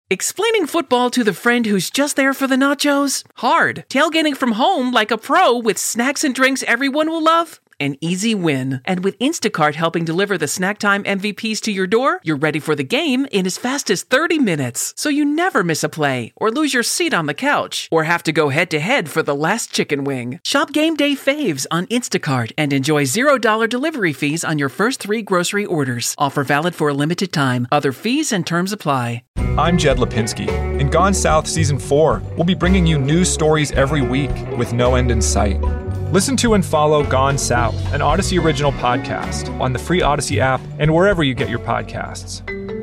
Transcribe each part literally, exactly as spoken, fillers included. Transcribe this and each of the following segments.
Explaining football to the friend who's just there for the nachos? Hard. Tailgating from home like a pro with snacks and drinks everyone will love? An easy win. And with Instacart helping deliver the snack time M V Ps to your door, you're ready for the game in as fast as thirty minutes. So you never miss a play, or lose your seat on the couch, or have to go head-to-head for the last chicken wing. Shop Game Day Faves on Instacart and enjoy zero dollars delivery fees on your first three grocery orders. Offer valid for a limited time. Other fees and terms apply. I'm Jed Lipinski. In Gone South Season four, we'll be bringing you news stories every week with no end in sight. Listen to and follow Gone South, an Odyssey original podcast, on the free Odyssey app and wherever you get your podcasts.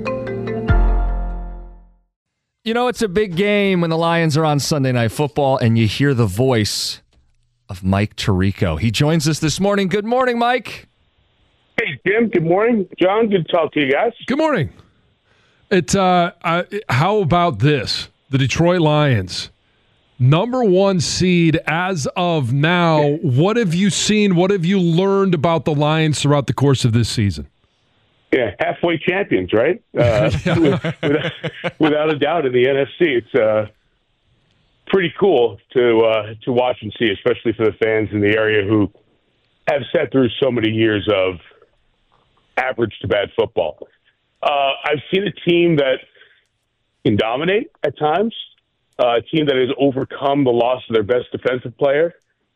You know, it's a big game when the Lions are on Sunday Night Football and you hear the voice of Mike Tirico. He joins us this morning. Good morning, Mike. Hey, Jim. Good morning. John, good to talk to you guys. Good morning. It, uh, uh, how about this? The Detroit Lions, number one seed as of now. What have you seen? What have you learned about the Lions throughout the course of this season? Yeah, halfway champions, right? Uh, without, without a doubt in the N F C. It's uh, pretty cool to uh, to watch and see, especially for the fans in the area who have sat through so many years of average to bad football. Uh, I've seen a team that can dominate at times, uh, a team that has overcome the loss of their best defensive player,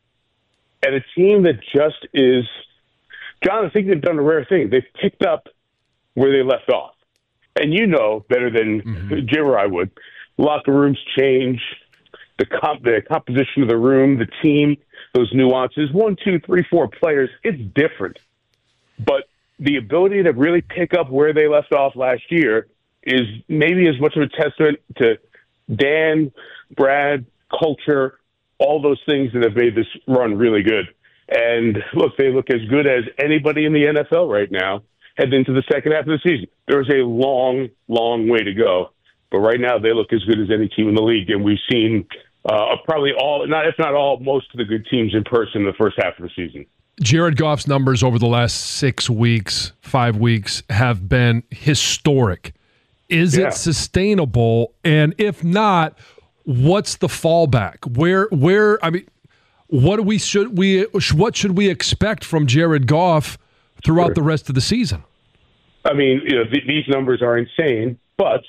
and a team that just is, John, I think they've done a rare thing. They've picked up where they left off. And you know better than mm-hmm. Jim or I would, locker rooms change, the, comp- the composition of the room, the team, those nuances, one, two, three, four players, it's different. But the ability to really pick up where they left off last year is maybe as much of a testament to Dan, Brad, culture, all those things that have made this run really good. And look, they look as good as anybody in the N F L right now heading into the second half of the season. There's a long, long way to go. But right now they look as good as any team in the league. And we've seen uh, probably all, not if not all, most of the good teams in person in the first half of the season. Jared Goff's numbers over the last six weeks, five weeks, have been historic. Is yeah. it sustainable? And if not, what's the fallback? Where, where? I mean, what do we should we what should we expect from Jared Goff throughout sure. the rest of the season? I mean, you know, th- these numbers are insane, but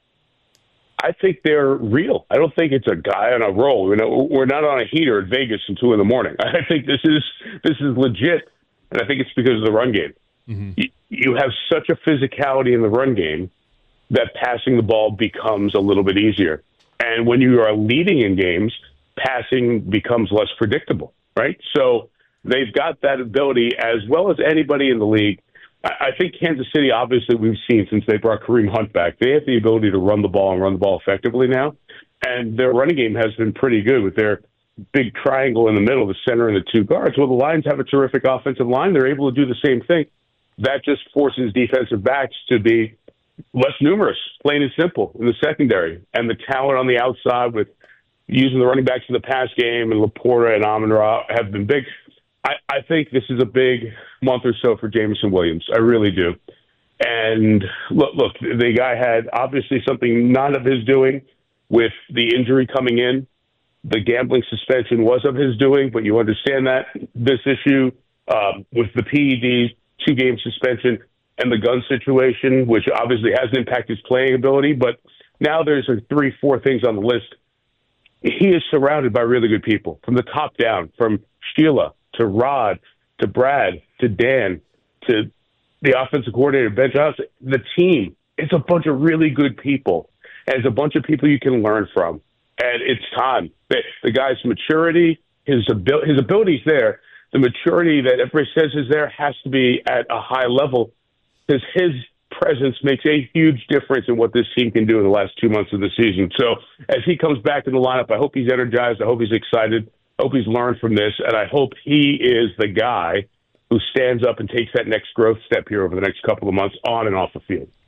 I think they're real. I don't think it's a guy on a roll. You know, we're not on a heater at Vegas until two in the morning. I think this is this is legit, and I think it's because of the run game. Mm-hmm. You, you have such a physicality in the run game that passing the ball becomes a little bit easier. And when you are leading in games, passing becomes less predictable, right? So they've got that ability as well as anybody in the league. I think Kansas City, obviously, we've seen since they brought Kareem Hunt back, they have the ability to run the ball and run the ball effectively now. And their running game has been pretty good with their big triangle in the middle, the center and the two guards. Well, the Lions have a terrific offensive line. They're able to do the same thing. That just forces defensive backs to be less numerous, plain and simple, in the secondary. And the talent on the outside with using the running backs in the pass game and Laporta and Amon-Ra have been big. I, I think this is a big month or so for Jameson Williams. I really do. And look, look, the guy had obviously something not of his doing with the injury coming in. The gambling suspension was of his doing, but you understand that this issue um, with the P E Ds, two-game suspension, and the gun situation, which obviously hasn't impacted his playing ability. But now there's a three, four things on the list. He is surrounded by really good people from the top down, from Sheila to Rod, to Brad, to Dan, to the offensive coordinator, Ben Johnson, the team. It's a bunch of really good people. And it's a bunch of people you can learn from. And it's time. The, the guy's maturity, his, abil- his ability's there. The maturity that everybody says is there has to be at a high level because his presence makes a huge difference in what this team can do in the last two months of the season. So as he comes back in the lineup, I hope he's energized. I hope he's excited. I hope he's learned from this, and I hope he is the guy who stands up and takes that next growth step here over the next couple of months on and off the field.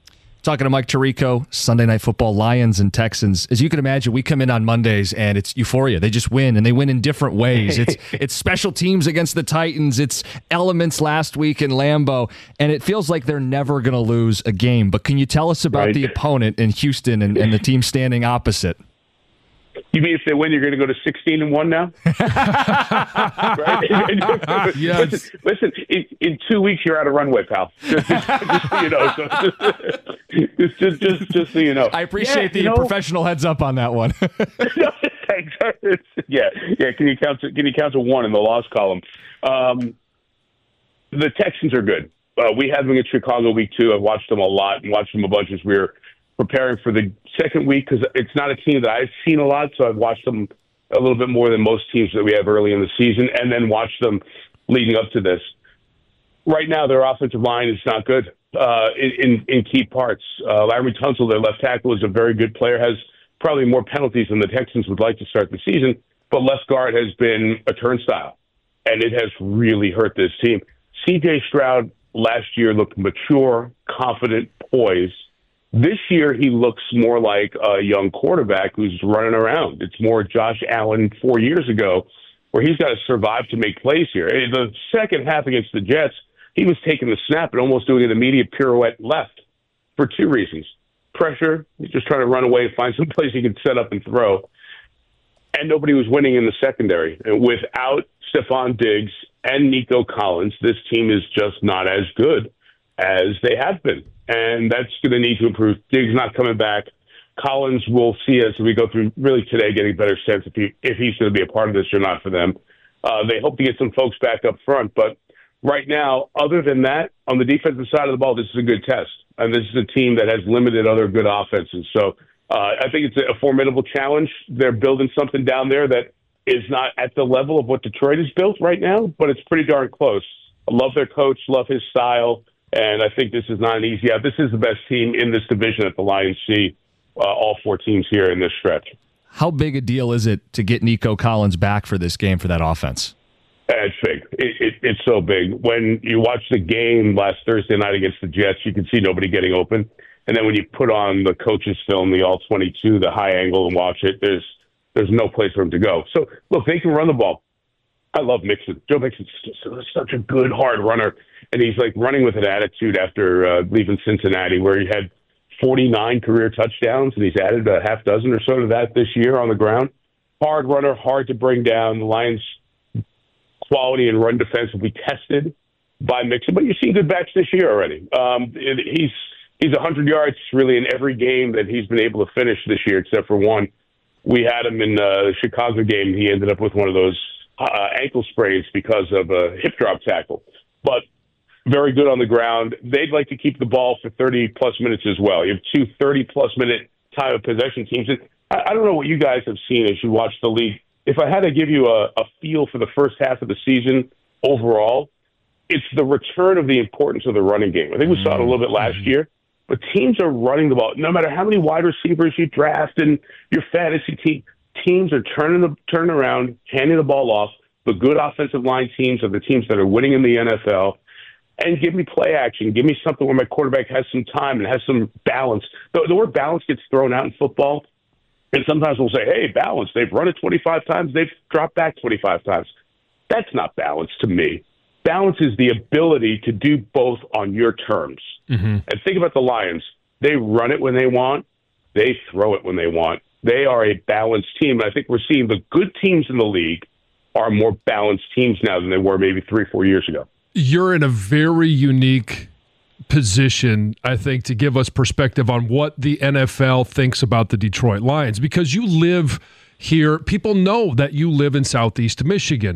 Talking to Mike Tirico, Sunday Night Football, Lions and Texans. As you can imagine, we come in on Mondays and it's euphoria. They just win, and they win in different ways. It's it's special teams against the Titans. It's elements last week in Lambeau, and it feels like they're never going to lose a game. But can you tell us about right. the opponent in Houston and, and the team standing opposite? You mean if they win, you're going to go to sixteen and one now? Right? Yes. Listen, listen in, in two weeks you're out of runway, pal. Just, just, just so you know. So, just, just, just, just so you know. I appreciate yeah, the you know, professional heads up on that one. Thanks. Yeah, yeah. Can you count? To, can you count to one in the loss column? Um, the Texans are good. Uh, we had them in Chicago week two. I've watched them a lot and watched them a bunch as we were preparing for the second week, because it's not a team that I've seen a lot, so I've watched them a little bit more than most teams that we have early in the season, and then watched them leading up to this. Right now, their offensive line is not good uh, in, in key parts. Uh, Larry Tunsil, their left tackle, is a very good player, has probably more penalties than the Texans would like to start the season, but left guard has been a turnstile, and it has really hurt this team. C J Stroud last year looked mature, confident, poised. This year, he looks more like a young quarterback who's running around. It's more Josh Allen four years ago, where he's got to survive to make plays here. The second half against the Jets, he was taking the snap and almost doing an immediate pirouette left for two reasons. Pressure, he's just trying to run away and find some place he can set up and throw. And nobody was winning in the secondary. And without Stephon Diggs and Nico Collins, this team is just not as good as they have been. And that's going to need to improve. Diggs not coming back. Collins will see as we go through really today, getting a better sense if he if he's going to be a part of this or not for them. Uh, they hope to get some folks back up front. But right now, other than that, on the defensive side of the ball, this is a good test. And this is a team that has limited other good offenses. So uh, I think it's a formidable challenge. They're building something down there that is not at the level of what Detroit has built right now, but it's pretty darn close. I love their coach, love his style. And I think this is not an easy out. This is the best team in this division that the Lions see, uh, all four teams here in this stretch. How big a deal is it to get Nico Collins back for this game for that offense? It's big. It, it, it's so big. When you watch the game last Thursday night against the Jets, you can see nobody getting open. And then when you put on the coach's film, the all twenty-two, the high angle, and watch it, there's there's no place for him to go. So, look, they can run the ball. I love Mixon. Joe Mixon's such a good, hard runner. And he's like running with an attitude after uh, leaving Cincinnati, where he had forty-nine career touchdowns, and he's added a half dozen or so to that this year on the ground. Hard runner, hard to bring down. The Lions' quality and run defense will be tested by Mixon, but you've seen good backs this year already. Um, it, he's he's one hundred yards really in every game that he's been able to finish this year, except for one. We had him in uh, the Chicago game. He ended up with one of those uh, ankle sprains because of a hip drop tackle. But very good on the ground. They'd like to keep the ball for thirty-plus minutes as well. You have two thirty-plus minute time of possession teams. And I, I don't know what you guys have seen as you watch the league. If I had to give you a, a feel for the first half of the season overall, it's the return of the importance of the running game. I think we saw it a little bit last year. But teams are running the ball. No matter how many wide receivers you draft in your fantasy team, teams are turning the turning around, handing the ball off. The good offensive line teams are the teams that are winning in the N F L. And give me play action. Give me something where my quarterback has some time and has some balance. The, the word balance gets thrown out in football. And sometimes we'll say, hey, balance. They've run it twenty-five times. They've dropped back twenty-five times. That's not balance to me. Balance is the ability to do both on your terms. Mm-hmm. And think about the Lions. They run it when they want. They throw it when they want. They are a balanced team. And I think we're seeing the good teams in the league are more balanced teams now than they were maybe three, four years ago. You're in a very unique position, I think, to give us perspective on what the N F L thinks about the Detroit Lions, because you live here. People know that you live in Southeast Michigan.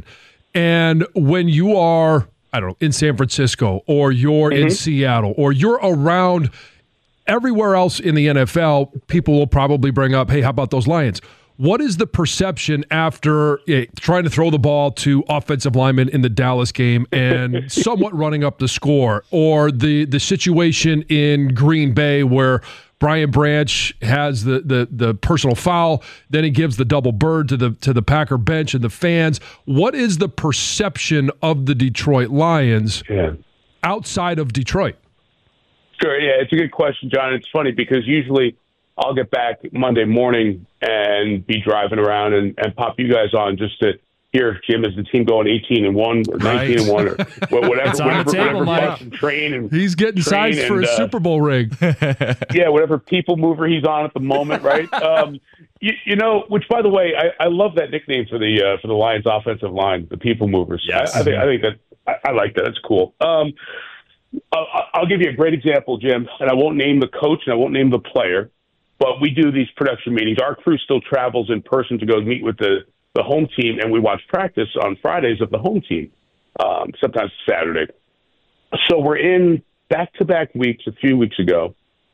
And when you are, I don't know, in San Francisco, or you're mm-hmm. in Seattle, or you're around everywhere else in the N F L, people will probably bring up, hey, how about those Lions? What is the perception after eh, trying to throw the ball to offensive linemen in the Dallas game and somewhat running up the score, or the, the situation in Green Bay where Brian Branch has the, the the personal foul, then he gives the double bird to the to the Packer bench and the fans? What is the perception of the Detroit Lions yeah. outside of Detroit? Sure, yeah, it's a good question, John. It's funny because usually I'll get back Monday morning and be driving around and, and pop you guys on just to hear, Jim, is the team going eighteen and one or nineteen and one or whatever, It's on whatever, the table, whatever Mike. bus and train and He's getting train sized for and, a uh, Super Bowl ring. yeah, whatever people mover he's on at the moment, right? um, you, you know, which by the way, I, I love that nickname for the uh, for the Lions offensive line, the people movers. Yes. I, I think I think that I, I like that. That's cool. Um, I'll, I'll give you a great example, Jim, and I won't name the coach and I won't name the player, but we do these production meetings. Our crew still travels in person to go meet with the, the home team, and we watch practice on Fridays of the home team, um, sometimes Saturday. So we're in back-to-back weeks a few weeks ago,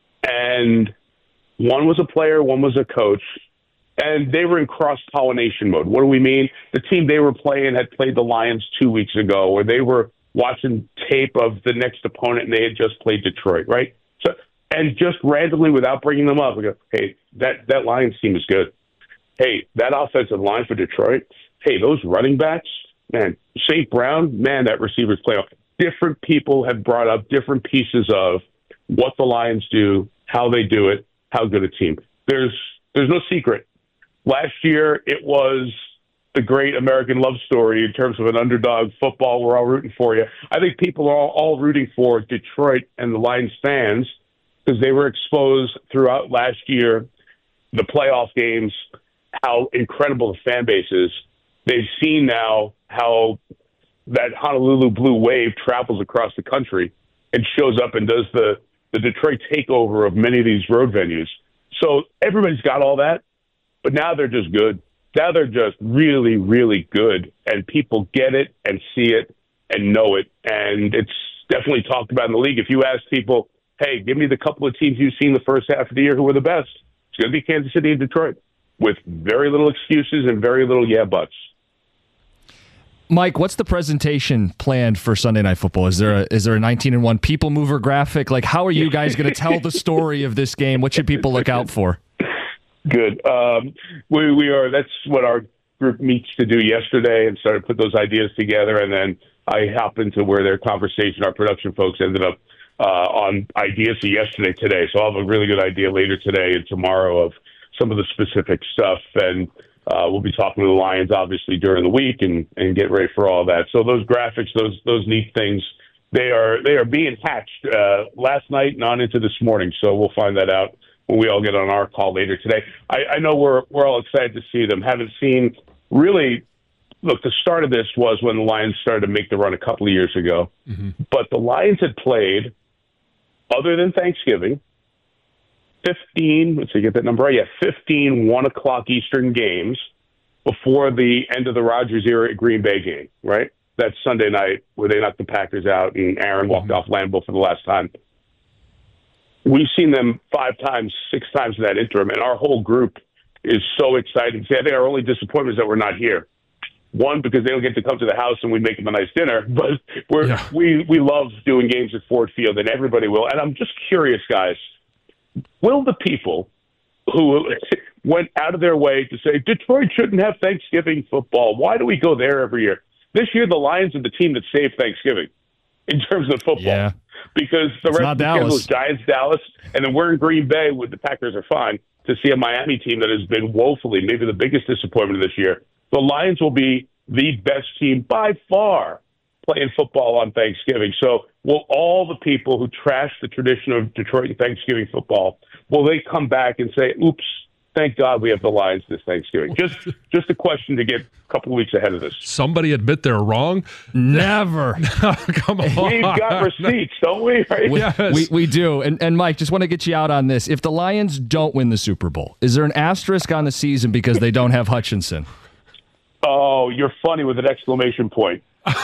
and one was a player, one was a coach, and they were in cross-pollination mode. What do we mean? The team they were playing had played the Lions two weeks ago, or they were watching tape of the next opponent, and they had just played Detroit, right? So, and just randomly, without bringing them up, we go, hey, that, that Lions team is good. Hey, that offensive line for Detroit, hey, those running backs, man, Saint Brown, man, that receiver's playing. Different people have brought up different pieces of what the Lions do, how they do it, how good a team. There's there's no secret. Last year, it was the great American love story in terms of an underdog football. We're all rooting for you. I think people are all, all rooting for Detroit and the Lions fans because they were exposed throughout last year, the playoff games, how incredible the fan base is. They've seen now how that Honolulu Blue Wave travels across the country and shows up and does the, the Detroit takeover of many of these road venues. So everybody's got all that, but now they're just good. Now they're just really, really good, and people get it and see it and know it, and it's definitely talked about in the league. If you ask people, hey, give me the couple of teams you've seen the first half of the year who were the best, it's going to be Kansas City and Detroit, with very little excuses and very little yeah buts. Mike, what's the presentation planned for Sunday Night Football? Is there a, is there a nineteen and one people mover graphic? Like, how are you guys going to tell the story of this game? What should people look out for? Good. Um, we, we are, that's what our group meets to do yesterday and started to put those ideas together. And then I happened to where their conversation, our production folks ended up uh, on ideas yesterday, today. So I'll have a really good idea later today and tomorrow of some of the specific stuff. And uh, we'll be talking to the Lions, obviously, during the week and, and get ready for all that. So those graphics, those, those neat things, they are, they are being hatched uh, last night and on into this morning. So we'll find that out when we all get on our call later today. I, I know we're we're all excited to see them. Haven't seen really. Look, the start of this was when the Lions started to make the run a couple of years ago. Mm-hmm. But the Lions had played, other than Thanksgiving, fifteen. Let's see, get that number right. Yeah, fifteen one o'clock Eastern games before the end of the Rodgers era Green Bay game. Right, that Sunday night where they knocked the Packers out and Aaron walked mm-hmm. off Lambeau for the last time. We've seen them five times, six times in that interim, and our whole group is so excited. See, I think our only disappointment is that we're not here. One, because they don't get to come to the house and we make them a nice dinner, but we're, yeah. we we love doing games at Ford Field, and everybody will. And I'm just curious, guys, will the people who went out of their way to say, Detroit shouldn't have Thanksgiving football, why do we go there every year? This year, the Lions are the team that saved Thanksgiving in terms of football. Yeah. Because the it's rest of the schedule is Giants, Dallas, and then we're in Green Bay with the Packers are fine to see a Miami team that has been woefully, maybe the biggest disappointment of this year. The Lions will be the best team by far playing football on Thanksgiving. So will all the people who trash the tradition of Detroit and Thanksgiving football, will they come back and say, oops, thank God we have the Lions this Thanksgiving? Just just a question to get a couple of weeks ahead of this. Somebody admit they're wrong? Never. Come on. We've got receipts, don't we? Right? We, yes. we, we do. And, and Mike, just want to get you out on this. If the Lions don't win the Super Bowl, is there an asterisk on the season because they don't have Hutchinson? Oh, you're funny with an exclamation point. Mike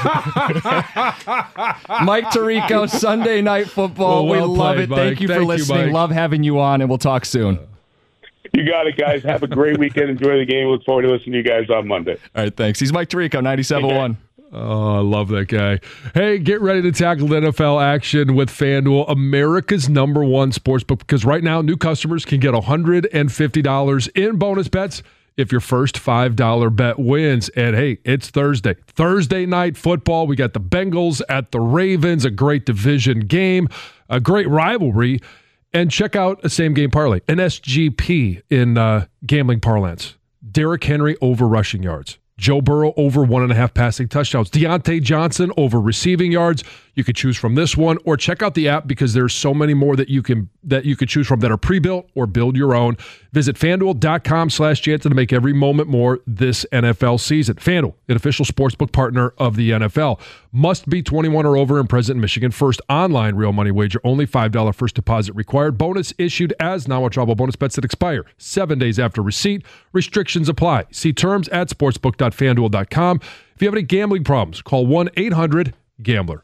Tirico, Sunday Night Football. Well, well we love played, it. Mike. Thank you Thank for you, listening. Mike. Love having you on, and we'll talk soon. You got it, guys. Have a great weekend. Enjoy the game. Look forward to listening to you guys on Monday. All right, thanks. He's Mike Tirico, ninety-seven point one. Oh, I love that guy. Hey, get ready to tackle N F L action with FanDuel, America's number one sportsbook, because right now new customers can get one hundred fifty dollars in bonus bets if your first five dollar bet wins. And hey, it's Thursday. Thursday night football. We got the Bengals at the Ravens, a great division game, a great rivalry. And check out a same game parlay, an S G P in uh, gambling parlance. Derrick Henry over rushing yards. Joe Burrow over one and a half passing touchdowns. Deontay Johnson over receiving yards. You could choose from this one, or check out the app because there's so many more that you can that you could choose from that are pre-built or build your own. Visit FanDuel.com slash Jansen to make every moment more this N F L season. FanDuel, an official sportsbook partner of the N F L. Must be twenty-one or over and present in Michigan. First online real money wager. Only five dollars first deposit required. Bonus issued as non-withdrawable bonus bets that expire seven days after receipt. Restrictions apply. See terms at sportsbook dot fanduel dot com. If you have any gambling problems, call one eight hundred gambler.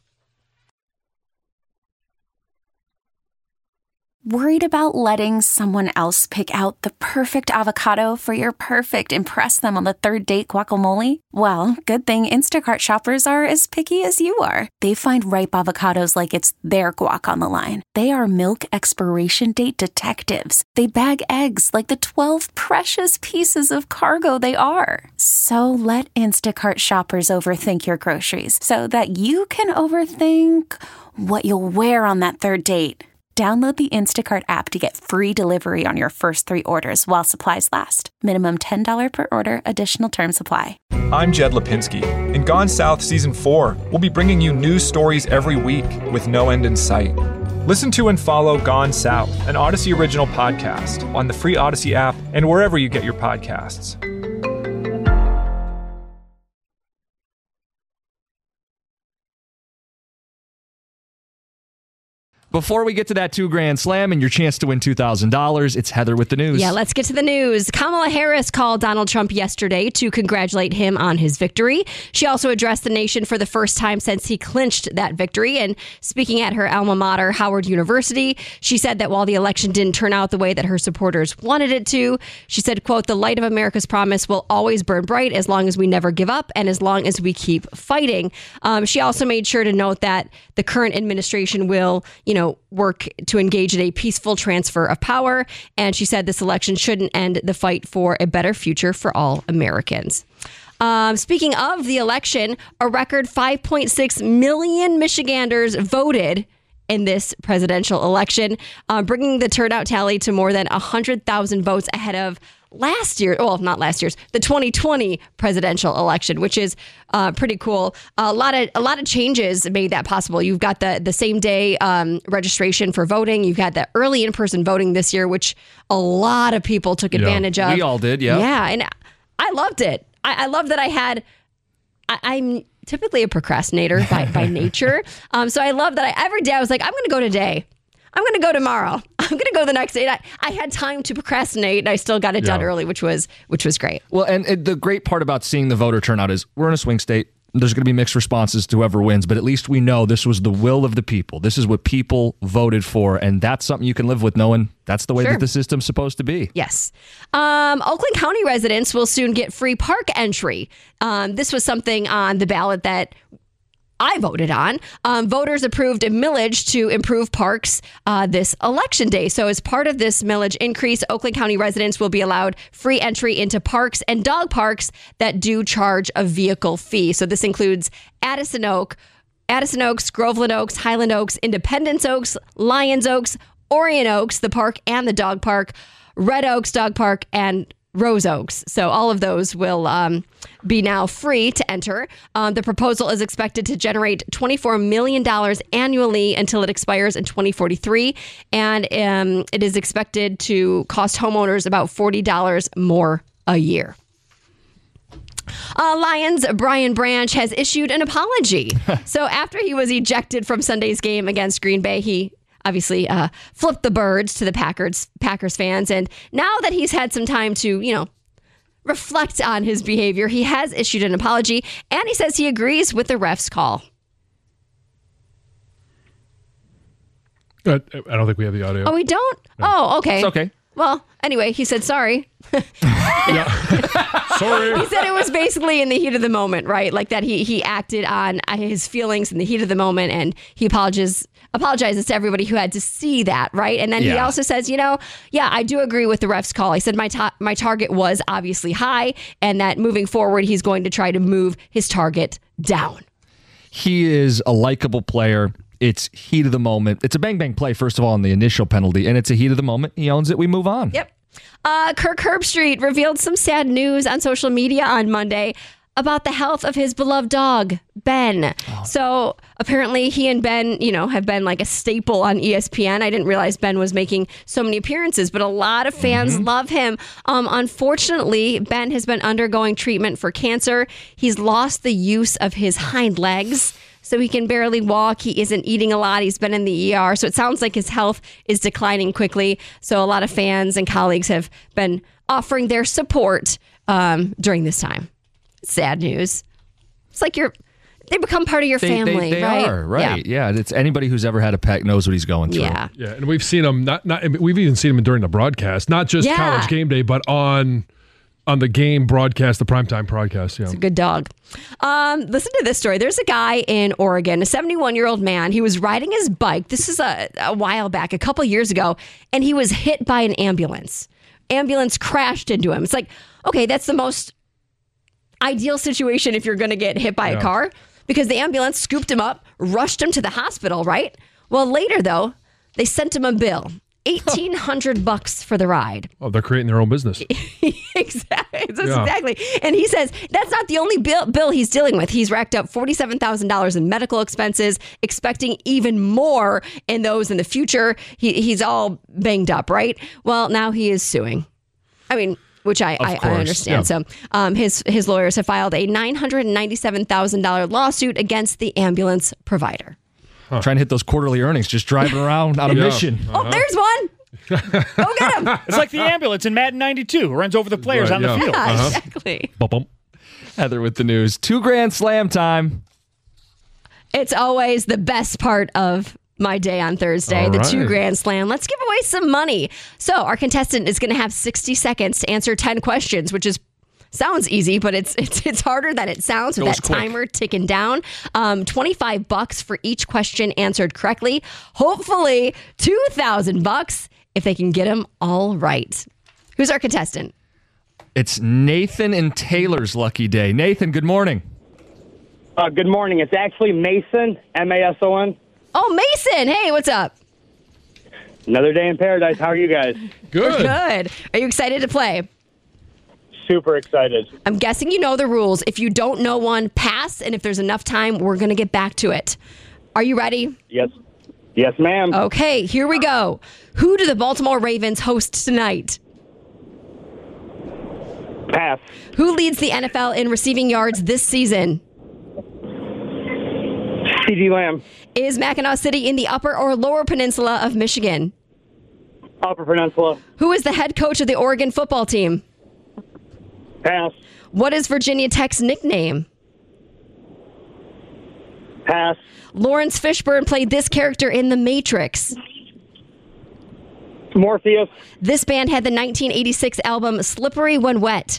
Worried about letting someone else pick out the perfect avocado for your perfect impress them on the third date guacamole? Well, good thing Instacart shoppers are as picky as you are. They find ripe avocados like it's their guac on the line. They are milk expiration date detectives. They bag eggs like the twelve precious pieces of cargo they are. So let Instacart shoppers overthink your groceries so that you can overthink what you'll wear on that third date. Download the Instacart app to get free delivery on your first three orders while supplies last. Minimum ten dollars per order. Additional terms apply. I'm Jed Lipinski. In Gone South Season four, we'll be bringing you news stories every week with no end in sight. Listen to and follow Gone South, an Odyssey original podcast, on the free Odyssey app and wherever you get your podcasts. Before we get to that two grand slam and your chance to win two thousand dollars, it's Heather with the news. Yeah, let's get to the news. Kamala Harris called Donald Trump yesterday to congratulate him on his victory. She also addressed the nation for the first time since he clinched that victory. And speaking at her alma mater, Howard University, she said that while the election didn't turn out the way that her supporters wanted it to, she said, quote, "The light of America's promise will always burn bright as long as we never give up and as long as we keep fighting." Um, she also made sure to note that the current administration will, you know, work to engage in a peaceful transfer of power. And she said this election shouldn't end the fight for a better future for all Americans. Um, speaking of the election, a record five point six million Michiganders voted in this presidential election, uh, bringing the turnout tally to more than one hundred thousand votes ahead of last year, well, not last year's, the twenty twenty presidential election, which is uh, pretty cool. A lot of a lot of changes made that possible. You've got the the same day um, registration for voting. You've got the early in-person voting this year, which a lot of people took advantage yeah. of. We all did, yeah. Yeah, and I loved it. I, I love that I had. I, I'm typically a procrastinator by, by nature, um, so I love that I every day I was like, I'm going to go today. I'm going to go tomorrow. I'm going to go the next day. I, I had time to procrastinate, and I still got it done Yeah. early, which was which was great. Well, and, and the great part about seeing the voter turnout is we're in a swing state. There's going to be mixed responses to whoever wins, but at least we know this was the will of the people. This is what people voted for, and that's something you can live with, knowing that's the way Sure. that the system's supposed to be. Yes. Um, Oakland County residents will soon get free park entry. Um, this was something on the ballot that I voted on. Um, voters approved a millage to improve parks uh, this election day. So as part of this millage increase, Oakland County residents will be allowed free entry into parks and dog parks that do charge a vehicle fee. So this includes Addison Oak, Addison Oaks, Groveland Oaks, Highland Oaks, Independence Oaks, Lyons Oaks, Orion Oaks, the park and the dog park, Red Oaks Dog Park, and Rose Oaks. So all of those will um, be now free to enter. Um, the proposal is expected to generate twenty-four million dollars annually until it expires in twenty forty-three. And um, it is expected to cost homeowners about forty dollars more a year. Uh, Lions' Brian Branch has issued an apology. So after he was ejected from Sunday's game against Green Bay, he obviously uh, flipped the birds to the Packers Packers fans. And now that he's had some time to, you know, reflect on his behavior, he has issued an apology, and he says he agrees with the ref's call. Uh, I don't think we have the audio. Oh, we don't? No. Oh, okay. It's okay. Well, anyway, he said sorry. Sorry. He said it was basically in the heat of the moment, right? Like that he he acted on his feelings in the heat of the moment, and he apologizes apologizes to everybody who had to see that, right? And then yeah. he also says, you know, yeah, I do agree with the ref's call. He said my ta- my target was obviously high, and that moving forward, he's going to try to move his target down. He is a likable player. It's heat of the moment. It's a bang-bang play, first of all, on the initial penalty, and it's a heat of the moment. He owns it. We move on. Yep. Uh, Kirk Herbstreit revealed some sad news on social media on Monday about the health of his beloved dog, Ben. Oh. So apparently he and Ben, you know, have been like a staple on E S P N. I didn't realize Ben was making so many appearances, but a lot of fans mm-hmm. love him. Um, unfortunately, Ben has been undergoing treatment for cancer. He's lost the use of his hind legs, so he can barely walk. He isn't eating a lot. He's been in the E R. So it sounds like his health is declining quickly. So a lot of fans and colleagues have been offering their support um, during this time. Sad news. It's like you're, they become part of your they, family, they, they right? are, right. Yeah. yeah. It's anybody who's ever had a pet knows what he's going through. Yeah. Yeah. And we've seen him, not, not, we've even seen him during the broadcast, not just yeah. College Game Day, but on on the game broadcast, the primetime broadcast. Yeah. It's a good dog. Um, listen to this story. There's a guy in Oregon, a seventy-one-year-old man. He was riding his bike. This is a, a while back, a couple years ago, and he was hit by an ambulance. Ambulance crashed into him. It's like, okay, that's the most ideal situation if you're going to get hit by yeah. a car, because the ambulance scooped him up, rushed him to the hospital, right? Well, later, though, they sent him a bill. eighteen hundred bucks for the ride. Oh, they're creating their own business. Exactly. That's yeah. exactly. And he says that's not the only bill, bill he's dealing with. He's racked up forty-seven thousand dollars in medical expenses, expecting even more in those in the future. He, he's all banged up, right? Well, now he is suing. I mean, which I, I, I understand. Yeah. So um, his, his lawyers have filed a nine hundred ninety-seven thousand dollars lawsuit against the ambulance provider. Huh. Trying to hit those quarterly earnings, just driving around on a yeah. mission. Uh-huh. Oh, there's one. Go get him. It's like the ambulance in Madden ninety-two who runs over the players right, on yeah. the field. Yeah, uh-huh. exactly. Bum-bum. Heather with the news. Two grand slam time. It's always the best part of my day on Thursday, All the right. two grand slam. Let's give away some money. So our contestant is going to have sixty seconds to answer ten questions, which is sounds easy, but it's it's it's harder than it sounds with that quick. Timer ticking down. Um, twenty-five bucks for each question answered correctly. Hopefully two thousand bucks if they can get them all right. Who's our contestant? It's Nathan and Taylor's lucky day. Nathan, good morning. Uh, good morning. It's actually Mason, M A S O N. Oh, Mason. Hey, what's up? Another day in paradise. How are you guys? Good. We're good. Are you excited to play? Super excited. I'm guessing you know the rules. If you don't know one, pass. And if there's enough time, we're going to get back to it. Are you ready? Yes. Yes, ma'am. Okay, here we go. Who do the Baltimore Ravens host tonight? Pass. Who leads the N F L in receiving yards this season? CeeDee Lamb. Is Mackinac City in the upper or lower peninsula of Michigan? Upper Peninsula. Who is the head coach of the Oregon football team? Pass. What is Virginia Tech's nickname? Pass. Lawrence Fishburne played this character in The Matrix. Morpheus. This band had the nineteen eighty-six album Slippery When Wet.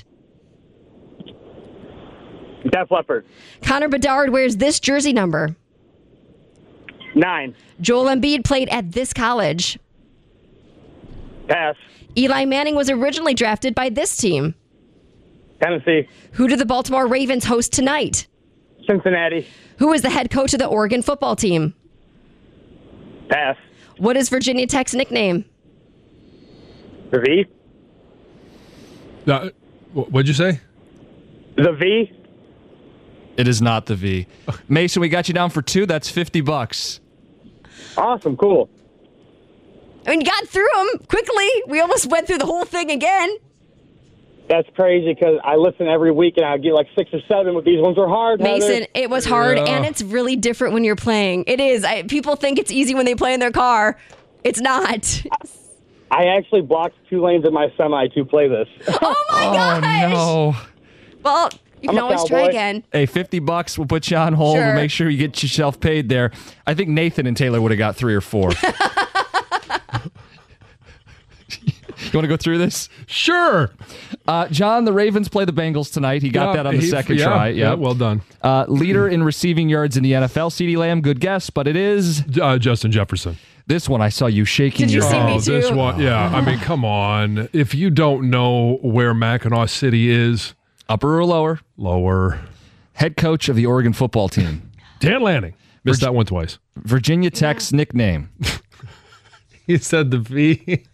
Def Leppard. Connor Bedard wears this jersey number. Nine. Joel Embiid played at this college. Pass. Eli Manning was originally drafted by this team. Tennessee. Who do the Baltimore Ravens host tonight? Cincinnati. Who is the head coach of the Oregon football team? Pass. What is Virginia Tech's nickname? The V. Uh, what'd you say? The V. It is not the V. Mason, we got you down for two. That's fifty bucks. Awesome. Cool. I mean, you got through them quickly. We almost went through the whole thing again. That's crazy because I listen every week and I get like six or seven, but these ones are hard. Mason, Heather. It was hard, yeah. and it's really different when you're playing. It is. I, people think it's easy when they play in their car. It's not. I actually blocked two lanes in my semi to play this. Oh, my Oh, gosh. no. Well, you I'm can a always cowboy. try again. Hey, fifty bucks. We'll put you on hold. Sure. We'll make sure you get yourself paid there. I think Nathan and Taylor would have got three or four. You want to go through this? Sure. Uh, John, the Ravens play the Bengals tonight. He got Yeah, that on the he- second yeah, try. yeah, Yep. well done. Uh, leader in receiving yards in the N F L, CeeDee Lamb. Good guess, but it is Uh, Justin Jefferson. this one. I saw you shaking Did you your see head. me Oh, this too? one. Yeah, I mean, come on. If you don't know where Mackinac City is, Upper or lower? lower. Head coach of the Oregon football team. Dan Lanning. Missed Virg- that one twice. Virginia Tech's nickname. He said the V.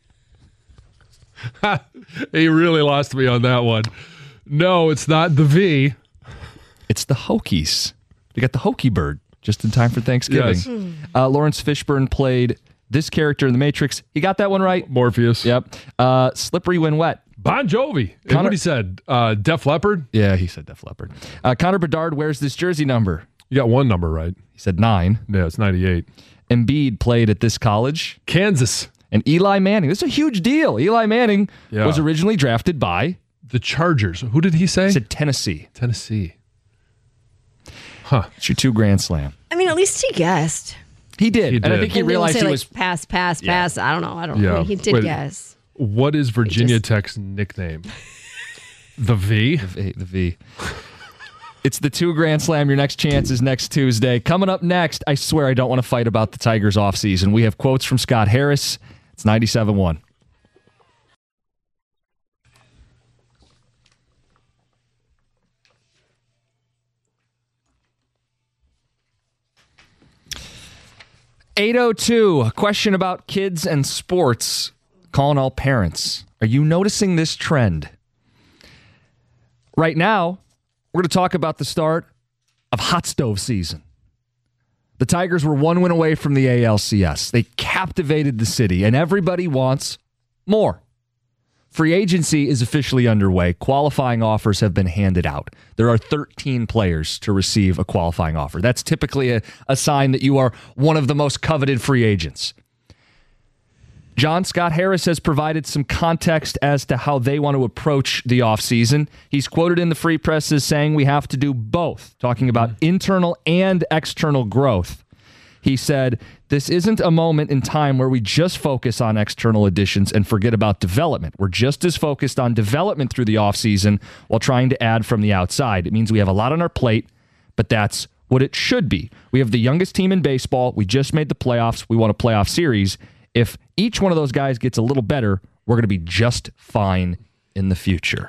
He really lost me on that one. No, it's not the V. It's the Hokies. We got the Hokie bird just in time for Thanksgiving. Yes. Uh, Lawrence Fishburne played this character in The Matrix. He got that one right. Morpheus. Yep. Uh, slippery when wet. Bon Jovi. And Connor- what he said? Uh, Def Leppard? Yeah, he said Def Leppard. Uh, Connor Bedard wears this jersey number. You got one number right. He said nine. Yeah, it's ninety-eight. Embiid played at this college. Kansas. And Eli Manning. This is a huge deal. Eli Manning Yeah. was originally drafted by, The Chargers. Who did he say? he said Tennessee. Tennessee. Huh. It's your two grand slam. I mean, at least he guessed. He did. He And I did. think he And they will realized say, he like, was. pass, pass, pass. I don't know. I don't know. Yeah. I mean, he did Wait. guess. What is Virginia just- Tech's nickname? The V? The V. The V. It's the two grand slam. Your next chance is next Tuesday. Coming up next, I swear I don't want to fight about the Tigers offseason. We have quotes from Scott Harris. It's ninety-seven one. eight oh two, a question about kids and sports. Calling all parents. Are you noticing this trend? Right now, we're going to talk about the start of hot stove season. The Tigers were one win away from the A L C S. They captivated the city, and everybody wants more. Free agency is officially underway. Qualifying offers have been handed out. There are thirteen players to receive a qualifying offer. That's typically a, a sign that you are one of the most coveted free agents. John Scott Harris has provided some context as to how they want to approach the offseason. He's quoted in the Free Press as saying we have to do both, talking about internal and external growth. He said, this isn't a moment in time where we just focus on external additions and forget about development. We're just as focused on development through the offseason while trying to add from the outside. It means we have a lot on our plate, but that's what it should be. We have the youngest team in baseball. We just made the playoffs. We want a playoff series. If each one of those guys gets a little better, we're going to be just fine in the future.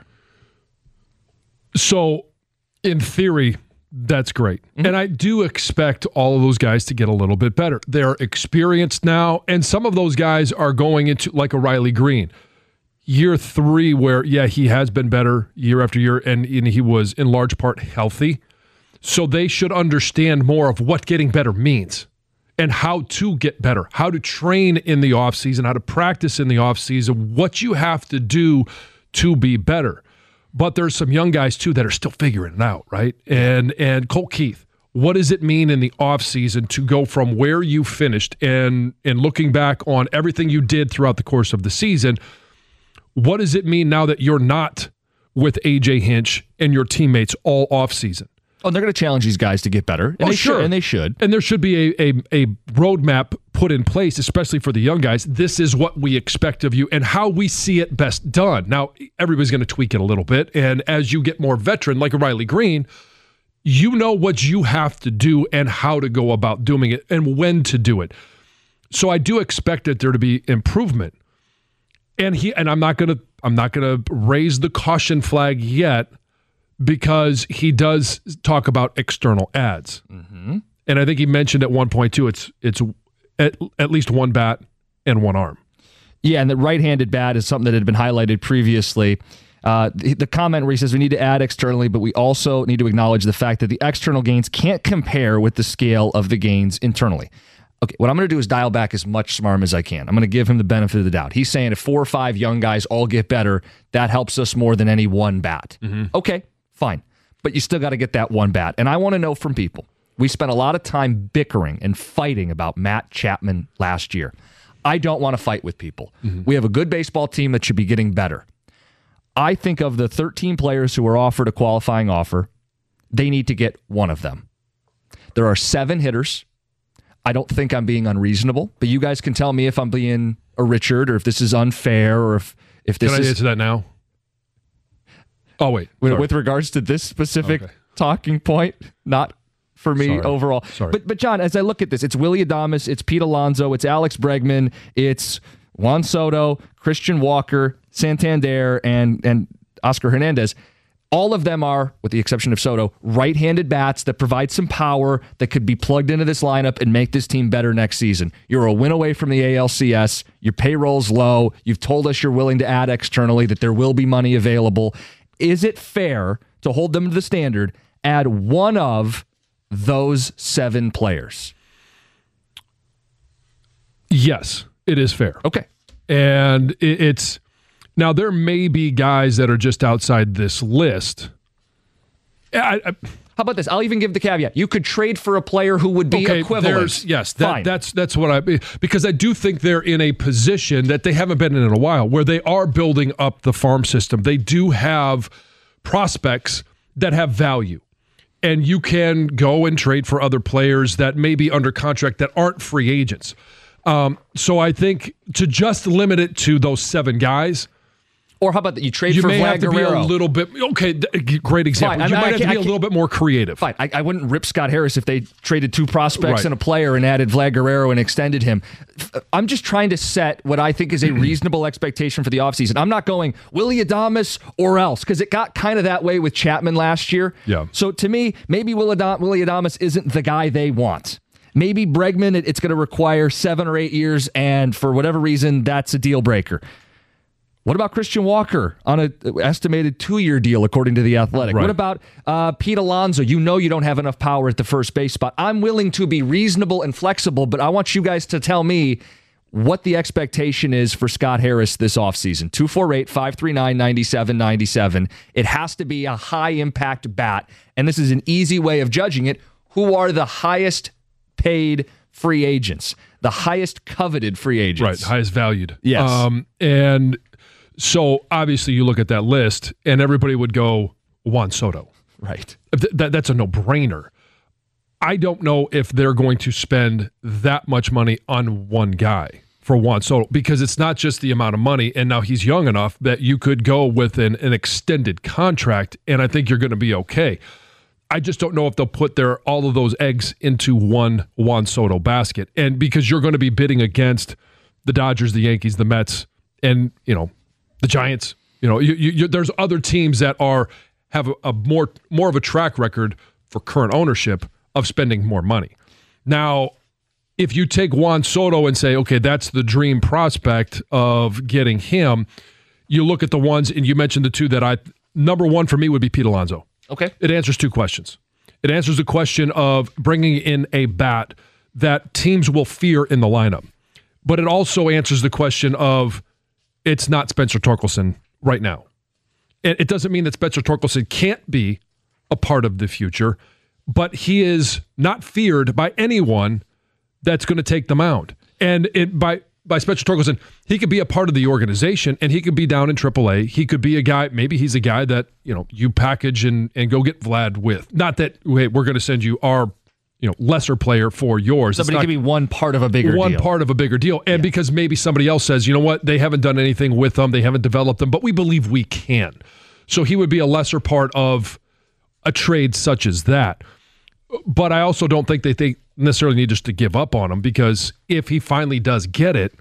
So, in theory, that's great. Mm-hmm. And I do expect all of those guys to get a little bit better. They're experienced now, and some of those guys are going into, like a Riley Green, year three, where, yeah, he has been better year after year, and, and he was in large part healthy. So they should understand more of what getting better means and how to get better, how to train in the offseason, how to practice in the offseason, what you have to do to be better. But there's some young guys, too, that are still figuring it out, right? And and Colt Keith, what does it mean in the offseason to go from where you finished and, and looking back on everything you did throughout the course of the season, what does it mean now that you're not with A J Hinch and your teammates all offseason? Oh, they're going to challenge these guys to get better. And Oh, they sure. should, and they should. And there should be a, a, a roadmap put in place, especially for the young guys. This is what we expect of you and how we see it best done. Now, everybody's going to tweak it a little bit. And as you get more veteran, like a Riley Green, you know what you have to do and how to go about doing it and when to do it. So I do expect that there to be improvement. And he and I'm not going to I'm not going to raise the caution flag yet, because he does talk about external ads. Mm-hmm. And I think he mentioned at one point, too, it's it's at, at least one bat and one arm. Yeah, and the right-handed bat is something that had been highlighted previously. Uh, the, the comment where he says we need to add externally, but we also need to acknowledge the fact that the external gains can't compare with the scale of the gains internally. Okay, what I'm going to do is dial back as much smarm as I can. I'm going to give him the benefit of the doubt. He's saying if four or five young guys all get better, that helps us more than any one bat. Mm-hmm. Okay. Fine. But you still got to get that one bat. And I want to know from people. We spent a lot of time bickering and fighting about Matt Chapman last year. I don't want to fight with people. Mm-hmm. We have a good baseball team that should be getting better. I think of the thirteen players who were offered a qualifying offer, they need to get one of them. There are seven hitters. I don't think I'm being unreasonable, but you guys can tell me if I'm being a Richard or if this is unfair or if, if this Can I is... answer that now? Oh, wait. With, Sorry. with regards to this specific Okay. talking point, not for me Sorry. overall. Sorry. But, but John, as I look at this, it's Willy Adames, it's Pete Alonso, it's Alex Bregman, it's Juan Soto, Christian Walker, Santander, and, and Oscar Hernandez. All of them are, with the exception of Soto, right-handed bats that provide some power that could be plugged into this lineup and make this team better next season. You're a win away from the A L C S. Your payroll's low. You've told us you're willing to add externally, that there will be money available. Is it fair to hold them to the standard, add one of those seven players? Yes, it is fair. Okay. And it, it's... Now, there may be guys that are just outside this list. I, I, How about this? I'll even give the caveat. You could trade for a player who would be okay, equivalent. there's- Yes, that, Fine. that's that's what I... Because I do think they're in a position that they haven't been in in a while, where they are building up the farm system. They do have prospects that have value. And you can go and trade for other players that may be under contract that aren't free agents. Um, so I think to just limit it to those seven guys... Or how about that? You trade you for may Vlad have to Guerrero. be a little bit okay. th- Great example. Fine, You I mean, might I have to can't- be I a little bit more creative. Fine. I, I wouldn't rip Scott Harris if they traded two prospects Right. and a player and added Vlad Guerrero and extended him. I'm just trying to set what I think is a reasonable expectation for the offseason. I'm not going Willy Adames or else, because it got kind of that way with Chapman last year. Yeah. So to me, maybe Willy Adam- Willy Adames isn't the guy they want. Maybe Bregman, it, it's going to require seven or eight years, and for whatever reason, that's a deal breaker. What about Christian Walker on an estimated two-year deal, according to The Athletic? Right. What about uh, Pete Alonso? You know you don't have enough power at the first base spot. I'm willing to be reasonable and flexible, but I want you guys to tell me what the expectation is for Scott Harris this offseason. two four eight, five three nine, nine seven nine seven. It has to be a high-impact bat, and this is an easy way of judging it. Who are the highest-paid free agents? The highest coveted free agents? Right, highest valued. Yes. Um, and so obviously you look at that list, and everybody would go Juan Soto. Right. Th- that, that's a no-brainer. I don't know if they're going to spend that much money on one guy for Juan Soto, because it's not just the amount of money, and now he's young enough that you could go with an, an extended contract, and I think you're going to be okay. I just don't know if they'll put their all of those eggs into one Juan Soto basket, and because you're going to be bidding against the Dodgers, the Yankees, the Mets, and you know the Giants. You know, you, you, you, there's other teams that are have a, a more more of a track record for current ownership of spending more money. Now, if you take Juan Soto and say, okay, that's the dream prospect of getting him, you look at the ones, and you mentioned the two that I number one for me would be Pete Alonso. Okay. It answers two questions. It answers the question of bringing in a bat that teams will fear in the lineup. But it also answers the question of it's not Spencer Torkelson right now. And it doesn't mean that Spencer Torkelson can't be a part of the future, but he is not feared by anyone that's going to take the mound. And it by by Spencer Torkelson, he could be a part of the organization, and he could be down in triple A. He could be a guy, maybe he's a guy that, you know, you package and, and go get Vlad with. Not that, wait, we're going to send you our, you know, lesser player for yours. Somebody could be one part of a bigger one deal. One part of a bigger deal. And yeah. because maybe somebody else says, you know what, they haven't done anything with them, they haven't developed them, but we believe we can. So he would be a lesser part of a trade such as that. But I also don't think they think necessarily need just to give up on him, because if he finally does get it,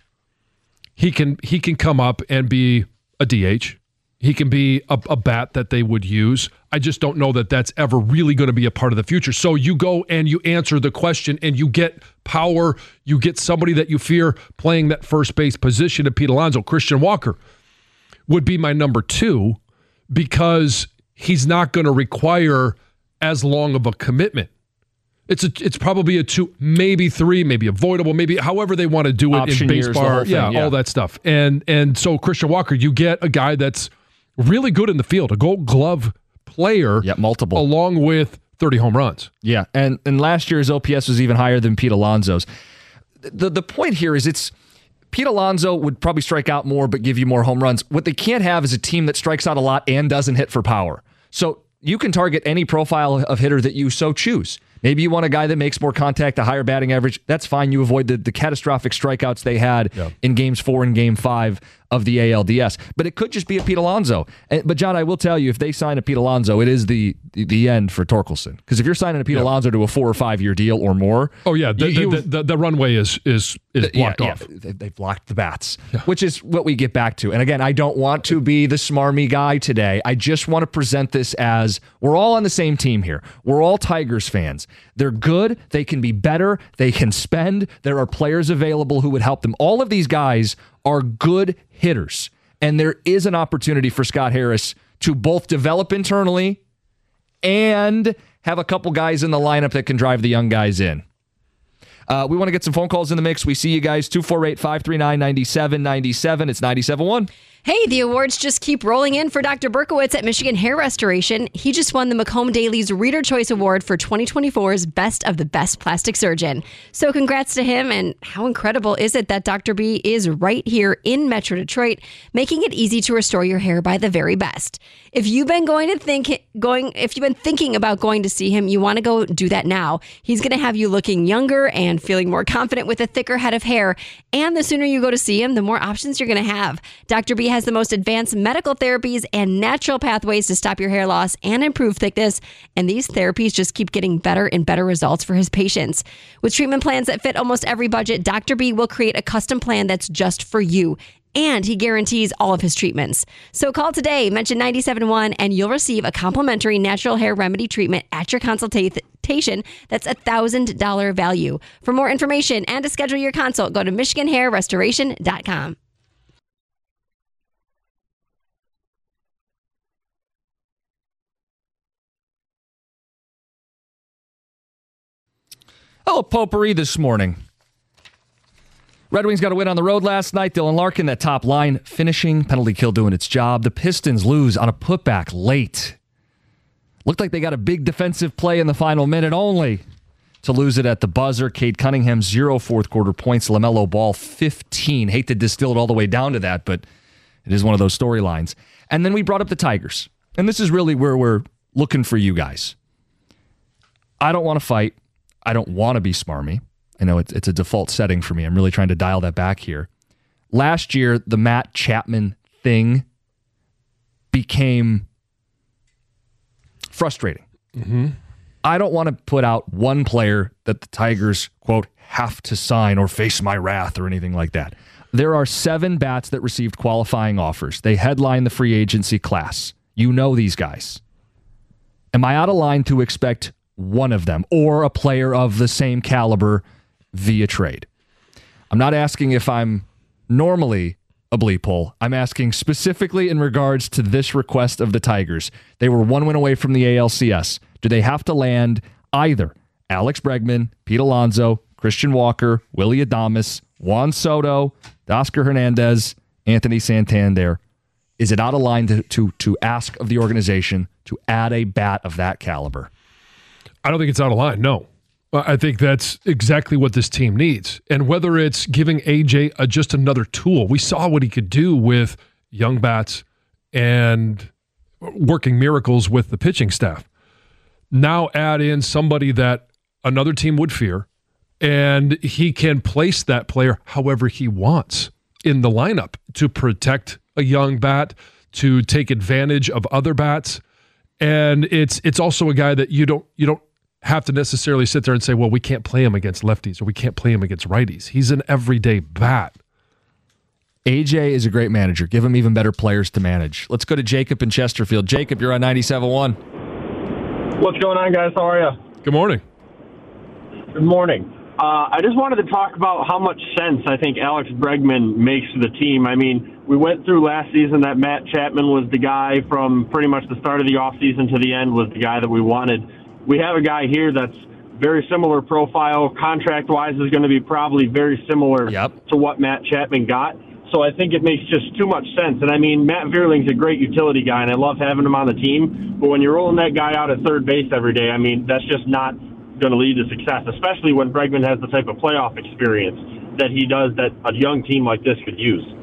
he can he can come up and be a D H. He can be a, a bat that they would use. I just don't know that that's ever really going to be a part of the future. So you go and you answer the question, and you get power. You get somebody that you fear playing that first base position of Pete Alonso. Christian Walker would be my number two, because he's not going to require as long of a commitment. It's a, it's probably a two, maybe three, maybe avoidable, maybe however they want to do it Option in years, baseball. the whole thing, yeah, yeah. all that stuff. And and so Christian Walker, you get a guy that's really good in the field, a Gold Glove player. Yeah, multiple. Along with thirty home runs. Yeah, and and last year's O P S was even higher than Pete Alonso's. The the point here is it's Pete Alonso would probably strike out more but give you more home runs. What they can't have is a team that strikes out a lot and doesn't hit for power. So you can target any profile of hitter that you so choose. Maybe you want a guy that makes more contact, a higher batting average. That's fine. You avoid the, the catastrophic strikeouts they had yeah. in games four and game five of the A L D S. But it could just be a Pete Alonso. But, John, I will tell you, if they sign a Pete Alonso, it is the the, the end for Torkelson. Because if you're signing a Pete yeah. Alonso to a four- or five-year deal or more... Oh, yeah. The, you, the, the, the runway is is, is blocked yeah, off. Yeah, they've blocked the bats, yeah. which is what we get back to. And, again, I don't want to be the smarmy guy today. I just want to present this as we're all on the same team here. We're all Tigers fans. They're good. They can be better. They can spend. There are players available who would help them. All of these guys are good hitters. And there is an opportunity for Scott Harris to both develop internally and have a couple guys in the lineup that can drive the young guys in. Uh, we want to get some phone calls in the mix. We see you guys, two four eight, five three nine, nine seven nine seven. It's ninety-seven point one. Hey, the awards just keep rolling in for Doctor Berkowitz at Michigan Hair Restoration. He just won the Macomb Daily's Reader Choice Award for twenty twenty-four's Best of the Best Plastic Surgeon. So congrats to him, and how incredible is it that Doctor B is right here in Metro Detroit, making it easy to restore your hair by the very best. If you've been going to think going if you've been thinking about going to see him, you want to go do that now. He's going to have you looking younger and feeling more confident with a thicker head of hair. And the sooner you go to see him, the more options you're going to have. Doctor B has the most advanced medical therapies and natural pathways to stop your hair loss and improve thickness. And these therapies just keep getting better and better results for his patients. With treatment plans that fit almost every budget, Doctor B will create a custom plan that's just for you. And he guarantees all of his treatments. So call today, mention ninety-seven point one, and you'll receive a complimentary natural hair remedy treatment at your consultation. That's a one thousand dollars value. For more information and to schedule your consult, go to michigan hair restoration dot com. Oh, potpourri this morning. Red Wings got a win on the road last night. Dylan Larkin, that top line, finishing, penalty kill doing its job. The Pistons lose on a putback late. Looked like they got a big defensive play in the final minute only to lose it at the buzzer. Cade Cunningham, zero fourth quarter points. LaMelo Ball, fifteen. Hate to distill it all the way down to that, but it is one of those storylines. And then we brought up the Tigers. And this is really where we're looking for you guys. I don't want to fight. I don't want to be smarmy. I know it's, it's a default setting for me. I'm really trying to dial that back here. Last year, the Matt Chapman thing became frustrating. Mm-hmm. I don't want to put out one player that the Tigers, quote, have to sign or face my wrath or anything like that. There are seven bats that received qualifying offers. They headline the free agency class. You know these guys. Am I out of line to expect one of them or a player of the same caliber via trade? I'm not asking if I'm normally a bleep hole. I'm asking specifically in regards to this request of the Tigers. They were one win away from the A L C S. Do they have to land either Alex Bregman, Pete Alonso, Christian Walker, Willy Adames, Juan Soto, Oscar Hernandez, Anthony Santander? Is it out of line to, to, to ask of the organization to add a bat of that caliber? I don't think it's out of line, no. I think that's exactly what this team needs. And whether it's giving A J a, just another tool, we saw what he could do with young bats and working miracles with the pitching staff. Now add in somebody that another team would fear, and he can place that player however he wants in the lineup to protect a young bat, to take advantage of other bats. And it's it's also a guy that you don't you don't have to necessarily sit there and say, well, we can't play him against lefties or we can't play him against righties. He's an everyday bat. A J is a great manager. Give him even better players to manage. Let's go to Jacob in Chesterfield. Jacob, you're on ninety-seven point one. What's going on, guys? How are you? Good morning. Good morning. Uh, I just wanted to talk about how much sense I think Alex Bregman makes for the team. I mean, we went through last season that Matt Chapman was the guy from pretty much the start of the offseason to the end was the guy that we wanted. We have a guy here that's very similar profile. Contract-wise is going to be probably very similar yep. to what Matt Chapman got. So I think it makes just too much sense. And, I mean, Matt Vierling's a great utility guy, and I love having him on the team. But when you're rolling that guy out at third base every day, I mean, that's just not going to lead to success, especially when Bregman has the type of playoff experience that he does that a young team like this could use.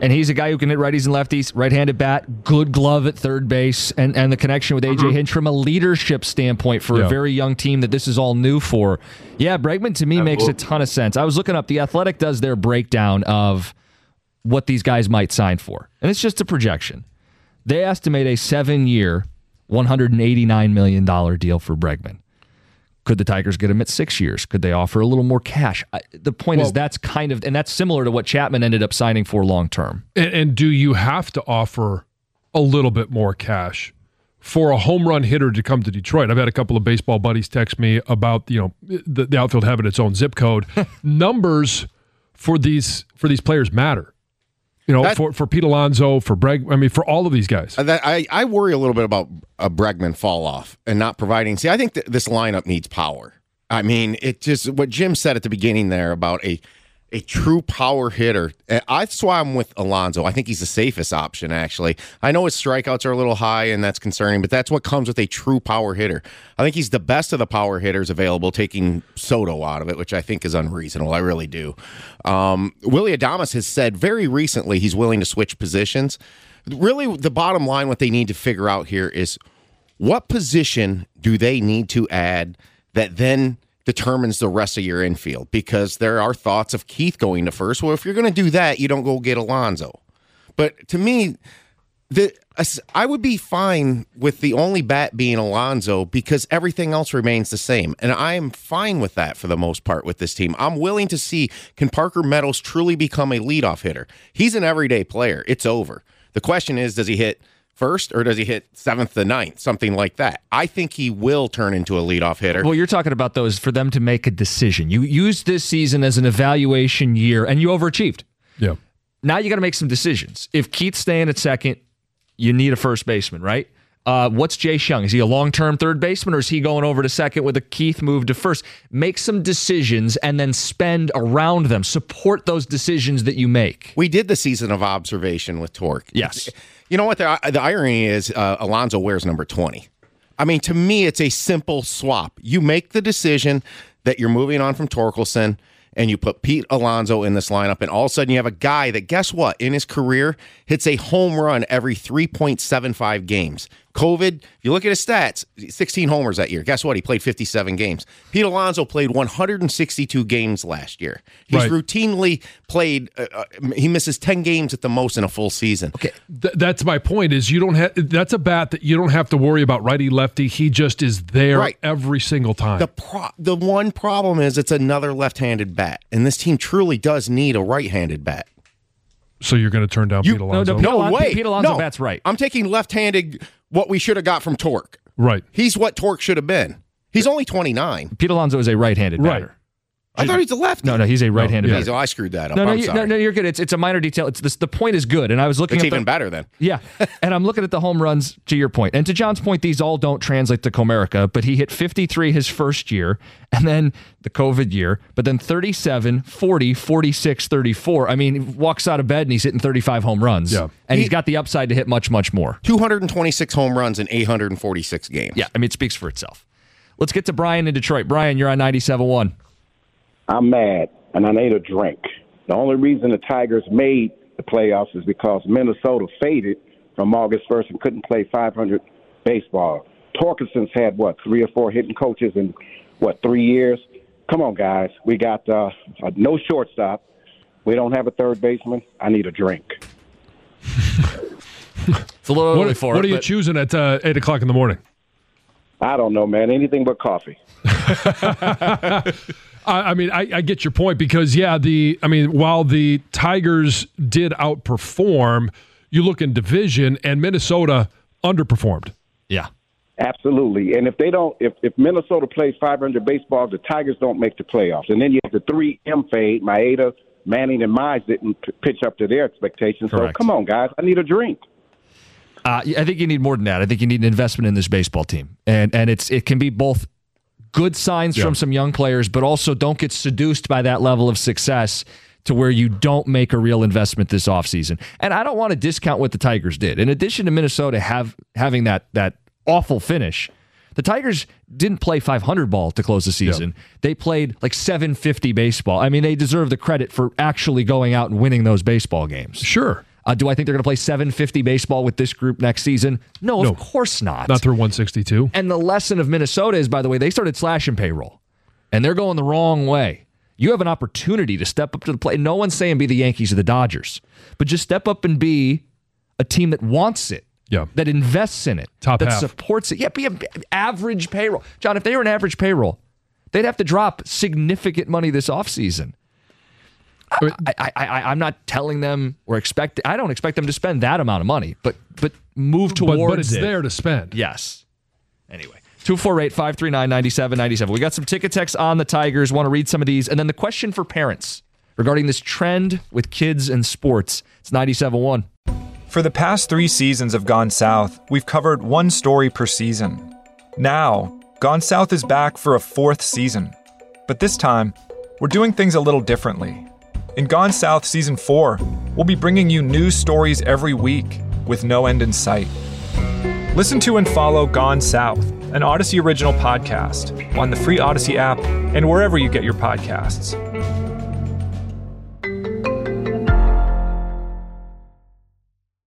And he's a guy who can hit righties and lefties, right-handed bat, good glove at third base, and, and the connection with A J mm-hmm. Hinch from a leadership standpoint for yeah. a very young team that this is all new for. Yeah, Bregman to me Absolutely. makes a ton of sense. I was looking up, The Athletic does their breakdown of what these guys might sign for. And it's just a projection. They estimate a seven-year, one hundred eighty-nine million dollars deal for Bregman. Could the Tigers get him at six years? Could they offer a little more cash? I, the point well, is that's kind of, and that's similar to what Chapman ended up signing for long term. And, and do you have to offer a little bit more cash for a home run hitter to come to Detroit? I've had a couple of baseball buddies text me about, you know, the, the outfield having its own zip code. Numbers for these for these players matter. You know, that, for, for Pete Alonso, for Breg, I mean, for all of these guys. That, I, I worry a little bit about a Bregman fall off and not providing. See, I think that this lineup needs power. I mean, it just, what Jim said at the beginning there about a a true power hitter. That's why I'm with Alonso. I think he's the safest option, actually. I know his strikeouts are a little high, and that's concerning, but that's what comes with a true power hitter. I think he's the best of the power hitters available, taking Soto out of it, which I think is unreasonable. I really do. Um, Willy Adames has said very recently he's willing to switch positions. Really, the bottom line, what they need to figure out here is what position do they need to add that then determines the rest of your infield, because there are thoughts of Keith going to first. Well, if you're going to do that, you don't go get Alonso. But to me, the I would be fine with the only bat being Alonso because everything else remains the same. And I am fine with that for the most part with this team. I'm willing to see, can Parker Meadows truly become a leadoff hitter? He's an everyday player. It's over. The question is, does he hit first or does he hit seventh to ninth, something like that? I think he will turn into a leadoff hitter. Well, you're talking about those for them to make a decision. You used this season as an evaluation year, and you overachieved. Yeah. Now you got to make some decisions. If Keith's staying at second, you need a first baseman, right? Uh, what's Jay Shung? Is he a long-term third baseman, or is he going over to second with a Keith move to first? Make some decisions and then spend around them. Support those decisions that you make. We did the season of observation with Torque. Yes. You know what? The, the irony is uh, Alonso wears number twenty. I mean, to me, it's a simple swap. You make the decision that you're moving on from Torkelson, and you put Pete Alonso in this lineup, and all of a sudden you have a guy that, guess what, in his career, hits a home run every three point seven five games. COVID, if you look at his stats, sixteen homers that year. Guess what? He played fifty-seven games. Pete Alonso played one hundred sixty-two games last year. He's right. routinely played, uh, uh, he misses ten games at the most in a full season. Okay, Th- that's my point, is you don't have, that's a bat that you don't have to worry about righty-lefty. He just is there right. every single time. The pro- the one problem is it's another left-handed bat, and this team truly does need a right-handed bat. So you're going to turn down you, Pete Alonso? No, no, no way. Pete Alonso no. bat's right. I'm taking left-handed, what we should have got from Torque. Right. He's what Torque should have been. He's only twenty-nine. Pete Alonso is a right-handed right. batter. I thought he's a lefty. No, no, he's a right-handed no, batter. Yeah, so I screwed that up. No, no, I'm you, sorry. no, no, you're good. It's it's a minor detail. It's this, the point is good, and I was looking. It's at even the, better then. Yeah, and I'm looking at the home runs. To your point, and to John's point, these all don't translate to Comerica, but he hit fifty-three his first year, and then the COVID year, but then thirty-seven, forty, forty-six, thirty-four. I mean, he walks out of bed and he's hitting thirty-five home runs. Yeah. and he, he's got the upside to hit much, much more. two hundred twenty-six home runs in eight hundred forty-six games. Yeah, I mean, it speaks for itself. Let's get to Brian in Detroit. Brian, you're on ninety-seven point one. I'm mad, and I need a drink. The only reason the Tigers made the playoffs is because Minnesota faded from August first and couldn't play five hundred baseball. Torkelson's had, what, three or four hitting coaches in, what, three years? Come on, guys. We got uh, no shortstop. We don't have a third baseman. I need a drink. It's a little what, early for What it, are you but... choosing at uh, eight o'clock in the morning? I don't know, man. Anything but coffee. I mean, I, I get your point because, yeah, the I mean, while the Tigers did outperform, you look in division and Minnesota underperformed. Yeah, absolutely. And if they don't, if, if Minnesota plays five hundred baseball, the Tigers don't make the playoffs. And then you have the three M fade. Maeda, Manning, and Mize didn't p- pitch up to their expectations. Correct. So come on, guys, I need a drink. Uh, I think you need more than that. I think you need an investment in this baseball team, and and it's it can be both good signs yeah. from some young players, but also don't get seduced by that level of success to where you don't make a real investment this offseason. And I don't want to discount what the Tigers did. In addition to Minnesota have having that that awful finish, the Tigers didn't play five hundred ball to close the season. Yeah. They played like seven fifty baseball. I mean, they deserve the credit for actually going out and winning those baseball games. Sure. Uh, do I think they're going to play seven fifty baseball with this group next season? No, No. of course not. Not through one sixty-two. And the lesson of Minnesota is, by the way, they started slashing payroll, and they're going the wrong way. You have an opportunity to step up to the plate. No one's saying be the Yankees or the Dodgers, but just step up and be a team that wants it, yeah, that invests in it, Top that half. supports it. Yeah, be an average payroll. John, if they were an average payroll, they'd have to drop significant money this offseason. I, I, I, I'm not telling them or expect. I don't expect them to spend that amount of money, but but move towards But, but it's it. there to spend. Yes. Anyway, two four eight, five three nine, nine seven nine seven. We got some ticket texts on the Tigers. Want to read some of these. And then the question for parents regarding this trend with kids and sports. It's ninety-seven point one. For the past three seasons of Gone South, we've covered one story per season. Now, Gone South is back for a fourth season. But this time, we're doing things a little differently. In Gone South Season four, we'll be bringing you news stories every week with no end in sight. Listen to and follow Gone South, an Odyssey original podcast, on the free Odyssey app and wherever you get your podcasts.